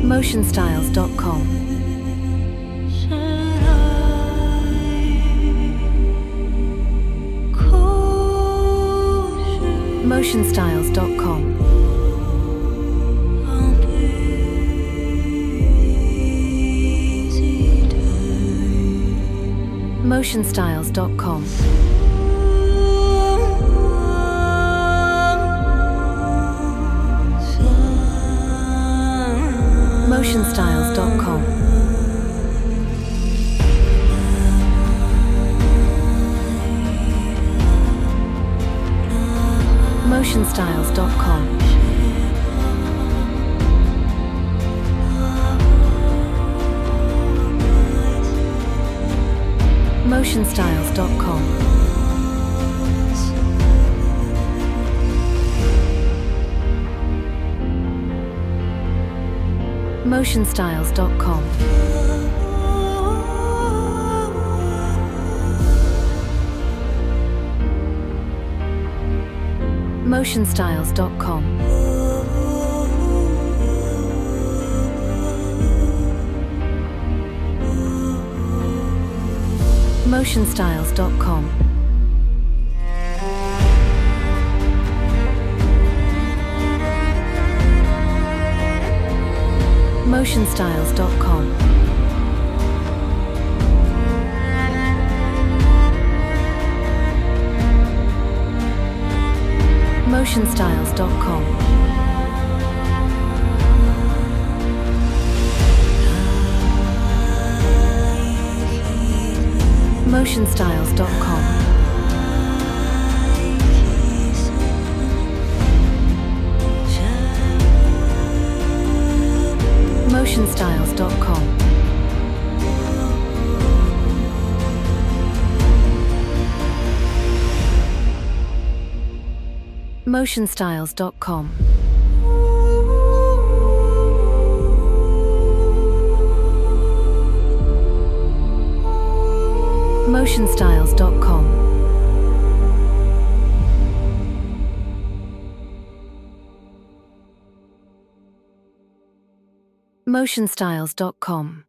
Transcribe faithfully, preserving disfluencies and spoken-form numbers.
motion styles dot com. motion styles dot com. motion styles dot com. motion styles dot com. motion styles dot com. motion styles dot com. motion styles dot com. motion styles dot com. motion styles dot com. motion styles dot com. motion styles dot com. motion styles dot com. motion styles dot com. motion styles dot com. motion styles dot com. motion styles dot com.